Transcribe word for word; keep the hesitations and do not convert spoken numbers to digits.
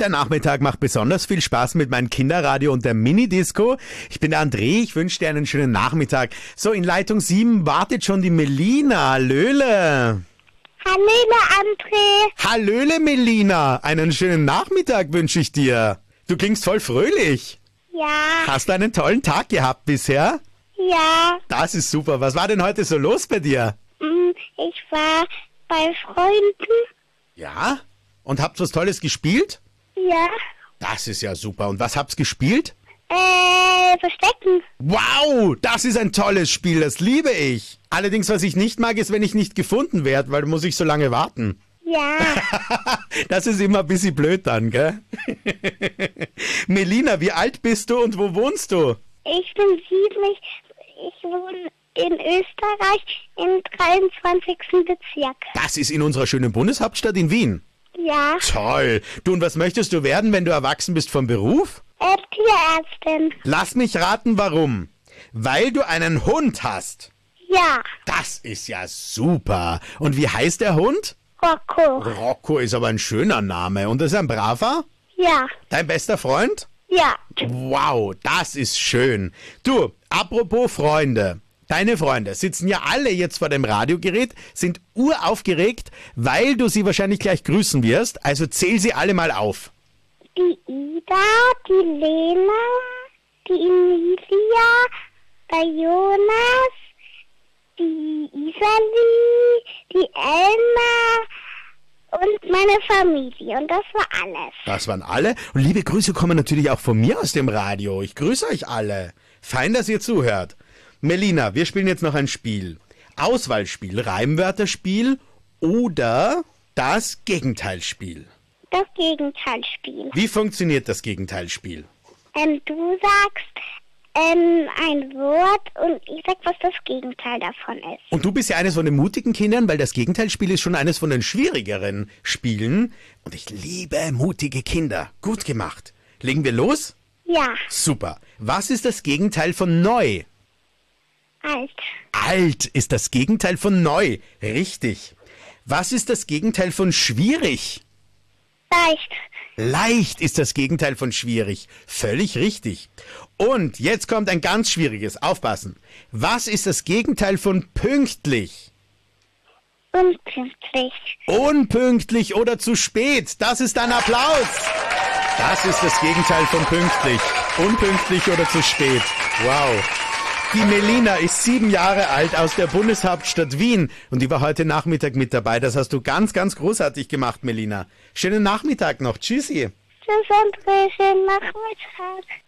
Der Nachmittag macht besonders viel Spaß mit meinem Kinderradio und der Minidisco. Ich bin der André, ich wünsche dir einen schönen Nachmittag. So, in Leitung sieben wartet schon die Melina. Hallöle. Hallöle, André. Hallöle, Melina. Einen schönen Nachmittag wünsche ich dir. Du klingst voll fröhlich. Ja. Hast du einen tollen Tag gehabt bisher? Ja. Das ist super. Was war denn heute so los bei dir? Ich war bei Freunden. Ja? Und habt was Tolles gespielt? Ja. Das ist ja super. Und was habt's gespielt? Äh, Verstecken. Wow, das ist ein tolles Spiel, das liebe ich. Allerdings, was ich nicht mag, ist, wenn ich nicht gefunden werde, weil da muss ich so lange warten. Ja. Das ist immer ein bisschen blöd dann, gell? Melina, wie alt bist du und wo wohnst du? Ich bin sieben. Ich, ich wohne in Österreich im dreiundzwanzigsten Bezirk. Das ist in unserer schönen Bundeshauptstadt in Wien. Ja. Toll. Du, und was möchtest du werden, wenn du erwachsen bist vom Beruf? Äh, Tierärztin. Lass mich raten, warum. Weil du einen Hund hast. Ja. Das ist ja super. Und wie heißt der Hund? Rocco. Rocco ist aber ein schöner Name. Und ist er ein braver? Ja. Dein bester Freund? Ja. Wow, das ist schön. Du, apropos Freunde. Deine Freunde sitzen ja alle jetzt vor dem Radiogerät, sind uraufgeregt, weil du sie wahrscheinlich gleich grüßen wirst. Also zähl sie alle mal auf. Die Ida, die Lena, die Emilia, der Jonas, die Isali, die Elna und meine Familie. Und das war alles. Das waren alle. Und liebe Grüße kommen natürlich auch von mir aus dem Radio. Ich grüße euch alle. Fein, dass ihr zuhört. Melina, wir spielen jetzt noch ein Spiel. Auswahlspiel, Reimwörterspiel oder das Gegenteilspiel. Das Gegenteilspiel. Wie funktioniert das Gegenteilspiel? Ähm, du sagst ähm, ein Wort und ich sag, was das Gegenteil davon ist. Und du bist ja eines von den mutigen Kindern, weil das Gegenteilspiel ist schon eines von den schwierigeren Spielen. Und ich liebe mutige Kinder. Gut gemacht. Legen wir los? Ja. Super. Was ist das Gegenteil von neu? Alt. Alt ist das Gegenteil von neu. Richtig. Was ist das Gegenteil von schwierig? Leicht. Leicht ist das Gegenteil von schwierig. Völlig richtig. Und jetzt kommt ein ganz schwieriges. Aufpassen. Was ist das Gegenteil von pünktlich? Unpünktlich. Unpünktlich oder zu spät. Das ist ein Applaus. Das ist das Gegenteil von pünktlich. Unpünktlich oder zu spät. Wow. Die Melina ist sieben Jahre alt aus der Bundeshauptstadt Wien und die war heute Nachmittag mit dabei. Das hast du ganz, ganz großartig gemacht, Melina. Schönen Nachmittag noch. Tschüssi. Tschüss, André. Schönen Nachmittag.